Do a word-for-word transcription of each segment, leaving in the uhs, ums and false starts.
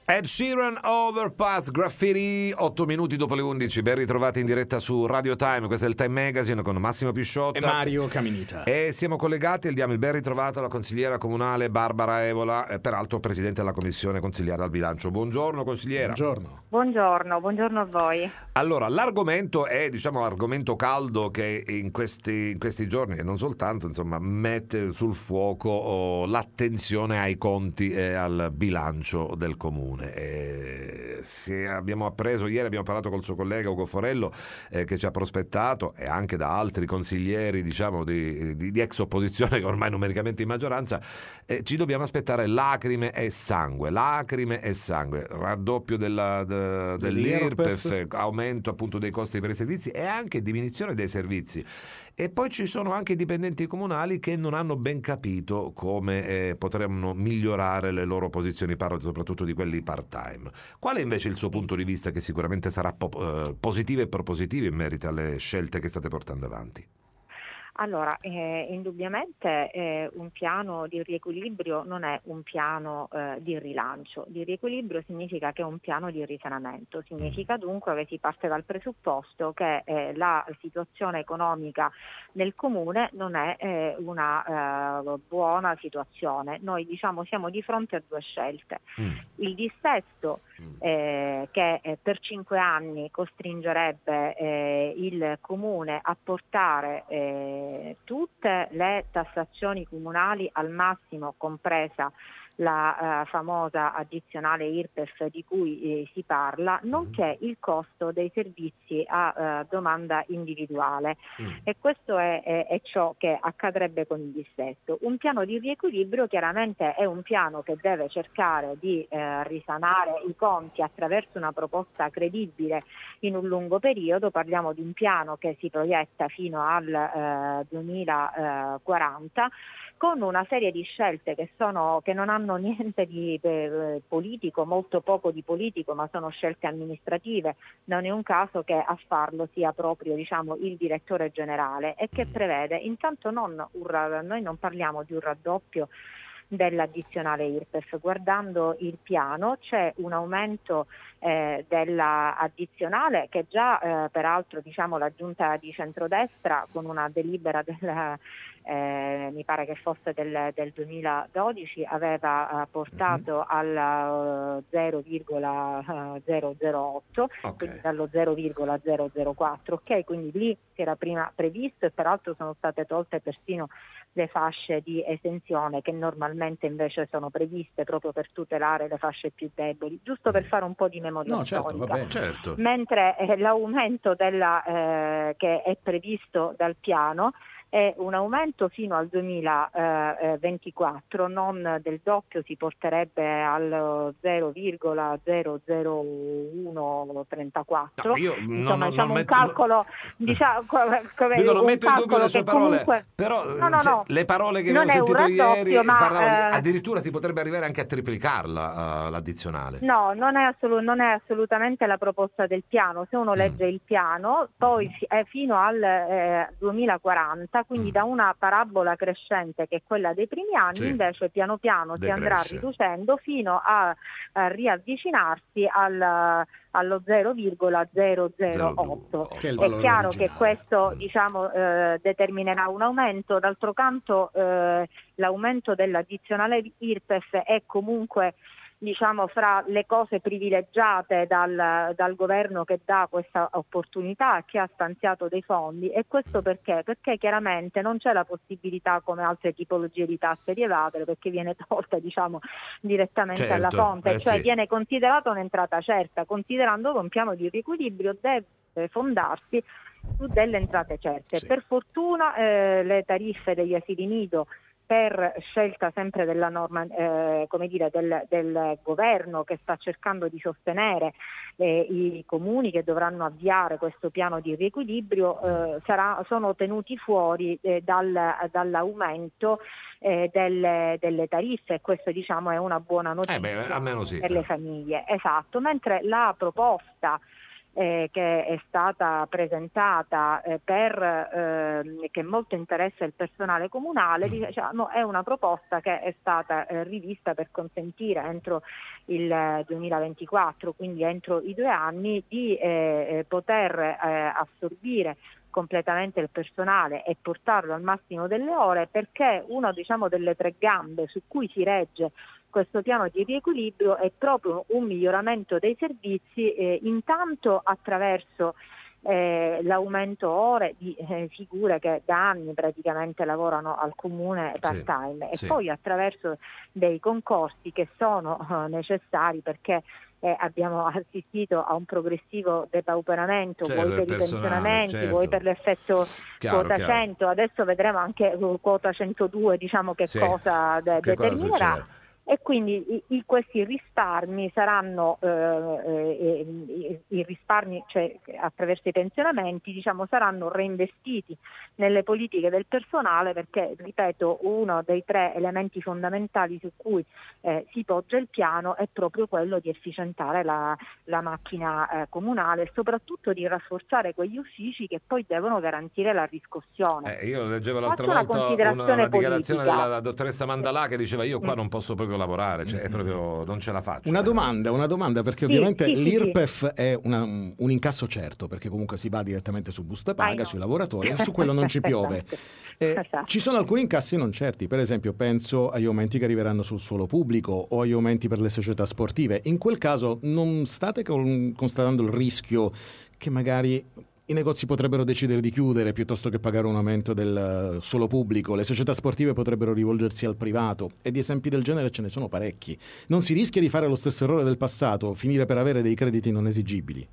Ed Sheeran, Overpass, Graffiti, otto minuti dopo le undici, ben ritrovati in diretta su Radio Time, questo è il Time Magazine con Massimo Pisciotta e Mario Caminita. E siamo collegati e diamo il ben ritrovato alla consigliera comunale Barbara Evola, eh, peraltro presidente della commissione consigliare al bilancio. Buongiorno consigliera. Buongiorno. Buongiorno, buongiorno a voi. Allora, l'argomento è, diciamo, l'argomento caldo che in questi, in questi giorni, e non soltanto, insomma, mette sul fuoco oh, l'attenzione ai conti e al bilancio del comune. E se abbiamo appreso ieri, abbiamo parlato col suo collega Ugo Forello, eh, che ci ha prospettato, e anche da altri consiglieri, diciamo, di, di, di ex opposizione che ormai numericamente in maggioranza, eh, ci dobbiamo aspettare lacrime e sangue, lacrime e sangue, raddoppio della, de, dell'I R P E F, aumento appunto dei costi per i servizi e anche diminuzione dei servizi. E poi ci sono anche i dipendenti comunali che non hanno ben capito come eh, potremmo migliorare le loro posizioni, parlo soprattutto di quelli part-time. Qual è invece il suo punto di vista, che sicuramente sarà po- eh, positivo e propositivo in merito alle scelte che state portando avanti? Allora, eh, indubbiamente eh, un piano di riequilibrio non è un piano eh, di rilancio. Di riequilibrio significa che è un piano di risanamento, significa dunque che si parte dal presupposto che eh, la situazione economica nel comune non è eh, una eh, buona situazione. Noi diciamo siamo di fronte a due scelte. Mm. Il dissesto eh, che eh, per cinque anni costringerebbe eh, il comune a portare eh, tutte le tassazioni comunali al massimo, compresa la uh, famosa addizionale I R P E F di cui eh, si parla, nonché il costo dei servizi a uh, domanda individuale. Mm. E questo è, è, è ciò che accadrebbe con il dissesto. Un piano di riequilibrio chiaramente è un piano che deve cercare di eh, risanare i conti attraverso una proposta credibile in un lungo periodo. Parliamo di un piano che si proietta fino al eh, duemilaquaranta, con una serie di scelte che sono che non hanno niente di eh, politico, molto poco di politico, ma sono scelte amministrative. Non è un caso che a farlo sia proprio, diciamo, il direttore generale, e che prevede intanto non un, noi non parliamo di un raddoppio dell'addizionale I R P E F. Guardando il piano c'è un aumento eh, dell'addizionale che già eh, peraltro diciamo la giunta di centrodestra con una delibera del Eh, mi pare che fosse del, del duemiladodici aveva uh, portato mm-hmm. al uh, zero virgola zero zero otto, okay. Quindi dallo zero virgola zero zero quattro, ok? Quindi lì si era prima previsto, e peraltro sono state tolte persino le fasce di esenzione che normalmente invece sono previste proprio per tutelare le fasce più deboli, giusto per fare un po' di memoria no, storica. certo, va bene. Certo. Mentre eh, l'aumento della, eh, che è previsto dal piano è un aumento fino al duemilaventiquattro, non del doppio, si porterebbe al zero virgola zero zero uno trentaquattro. No, io insomma, non, diciamo non un metto, calcolo, diciamo, come dico, non un metto in dubbio le sue parole, comunque, però no, no, cioè, no, le parole che non abbiamo sentito raddoppio, ieri ma, parlavano di, eh, addirittura si potrebbe arrivare anche a triplicarla uh, l'addizionale. No, non è, assolu- non è assolutamente la proposta del piano. Se uno legge mm. il piano, poi fi- è fino al eh, duemilaquaranta, quindi mm. da una parabola crescente che è quella dei primi anni, sì. invece piano piano Decresce. si andrà riducendo fino a, a riavvicinarsi al, allo zero virgola zero zero otto. Che è, il è chiaro originale. che questo diciamo eh, determinerà un aumento. D'altro canto eh, l'aumento dell'addizionale I R P E F è comunque, diciamo, fra le cose privilegiate dal, dal governo che dà questa opportunità, che ha stanziato dei fondi. E questo perché? Perché chiaramente non c'è la possibilità, come altre tipologie di tasse, di evadere, perché viene tolta, diciamo, direttamente certo, alla fonte, eh cioè sì. viene considerata un'entrata certa, considerando che un piano di riequilibrio deve fondarsi su delle entrate certe. Sì. Per fortuna eh, le tariffe degli asili nido, per scelta sempre della norma, eh, come dire, del, del governo che sta cercando di sostenere eh, i comuni che dovranno avviare questo piano di riequilibrio, eh, sarà, sono tenuti fuori eh, dal, dall'aumento eh, delle, delle tariffe, e questo, diciamo, è una buona notizia eh beh, almeno sì. per le famiglie. Esatto, mentre la proposta eh, che è stata presentata eh, per eh, che molto interessa il personale comunale, diciamo, è una proposta che è stata eh, rivista per consentire entro il duemilaventiquattro, quindi entro i due anni, di eh, poter eh, assorbire completamente il personale e portarlo al massimo delle ore, perché una, diciamo, delle tre gambe su cui si regge questo piano di riequilibrio è proprio un miglioramento dei servizi, eh, intanto attraverso eh, l'aumento ore di eh, figure che da anni praticamente lavorano al comune part-time, sì, e sì. poi attraverso dei concorsi che sono eh, necessari, perché Eh, abbiamo assistito a un progressivo depauperamento, Certo, vuoi del per i personale, pensionamenti, certo. vuoi per l'effetto Chiaro, quota chiaro. cento, adesso vedremo anche uh, quota centodue, diciamo, che Sì. cosa de- Che cosa determinerà. succede? E quindi i, i, questi risparmi saranno eh, eh, i, i risparmi, cioè attraverso i pensionamenti, diciamo, saranno reinvestiti nelle politiche del personale, perché, ripeto, uno dei tre elementi fondamentali su cui eh, si poggia il piano è proprio quello di efficientare la, la macchina eh, comunale, e soprattutto di rafforzare quegli uffici che poi devono garantire la riscossione. Eh, io leggevo l'altra Faccio una volta una, considerazione una dichiarazione politica. della dottoressa Mandalà che diceva: io qua non posso proprio lavorare, cioè è proprio, non ce la faccio. Una domanda, una domanda, perché Sì, ovviamente sì, sì, l'I R P E F è una- un incasso certo, perché comunque si va direttamente su busta paga, no. sui lavoratori, e su quello non ci piove. Esatto. Eh, Esatto. Ci sono alcuni incassi non certi, per esempio penso agli aumenti che arriveranno sul suolo pubblico o agli aumenti per le società sportive. In quel caso non state con- constatando il rischio che magari i negozi potrebbero decidere di chiudere piuttosto che pagare un aumento del suolo pubblico, le società sportive potrebbero rivolgersi al privato, e di esempi del genere ce ne sono parecchi. Non si rischia di fare lo stesso errore del passato, finire per avere dei crediti non esigibili?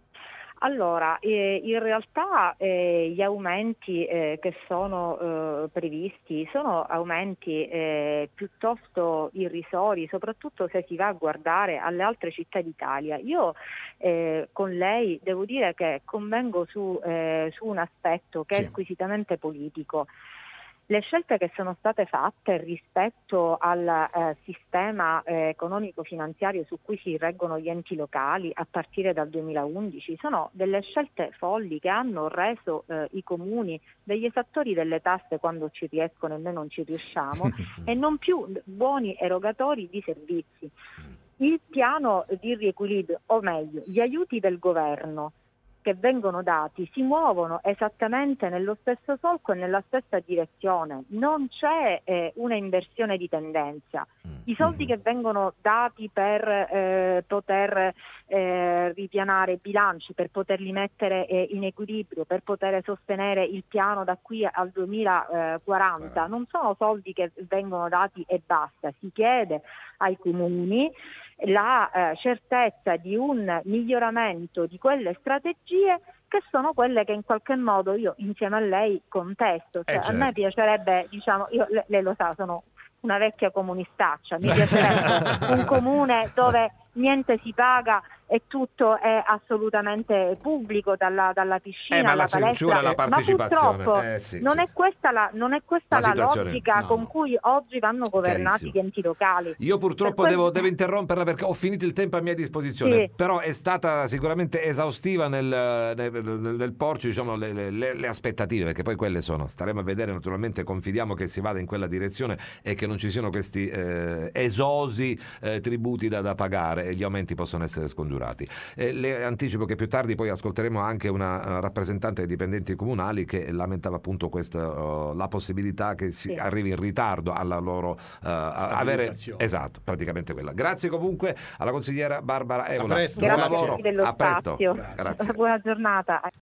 Allora, eh, in realtà eh, gli aumenti eh, che sono eh, previsti sono aumenti eh, piuttosto irrisori, soprattutto se si va a guardare alle altre città d'Italia. Io eh, con lei devo dire che convengo su, eh, su un aspetto che Sì. è squisitamente politico. Le scelte che sono state fatte rispetto al eh, sistema eh, economico-finanziario su cui si reggono gli enti locali a partire dal duemilaundici sono delle scelte folli che hanno reso eh, i comuni degli esattori delle tasse quando ci riescono e noi non ci riusciamo e non più buoni erogatori di servizi. Il piano di riequilibrio, o meglio, gli aiuti del governo che vengono dati si muovono esattamente nello stesso solco e nella stessa direzione, non c'è eh, una inversione di tendenza. I soldi che vengono dati per eh, poter eh, ripianare i bilanci, per poterli mettere eh, in equilibrio, per poter sostenere il piano da qui al duemilaquaranta, non sono soldi che vengono dati e basta. Si chiede ai comuni la eh, certezza di un miglioramento di quelle strategie che sono quelle che in qualche modo io insieme a lei contesto. Cioè, Eh, a certo. me piacerebbe, diciamo, io, lei, lei lo sa, sono una vecchia comunistaccia, mi piacerebbe un comune dove niente si paga e tutto è assolutamente pubblico, dalla, dalla piscina Eh, ma alla la censura palestra, e la ma partecipazione, purtroppo eh, sì, non sì. è questa la, non è questa La la, situazione, logica no, con no. cui oggi vanno governati Chiarissimo. gli enti locali. Io purtroppo Per devo, questo- devo interromperla perché ho finito il tempo a mia disposizione, Sì. però è stata sicuramente esaustiva nel, nel, nel- nel porci, diciamo, le, le- le- le aspettative, perché poi quelle sono, staremo a vedere, naturalmente confidiamo che si vada in quella direzione e che non ci siano questi eh, esosi eh, tributi da, da pagare e gli aumenti possono essere scongiurati. Eh, le anticipo che più tardi poi ascolteremo anche una uh, rappresentante dei dipendenti comunali che lamentava appunto questa, uh, la possibilità che si Sì. arrivi in ritardo alla loro uh, a- avere Stabilizzazione. esatto, praticamente quella. Grazie comunque alla consigliera Barbara Evola. presto, Buon grazie. lavoro, dello a presto. spazio. Grazie. Buona giornata.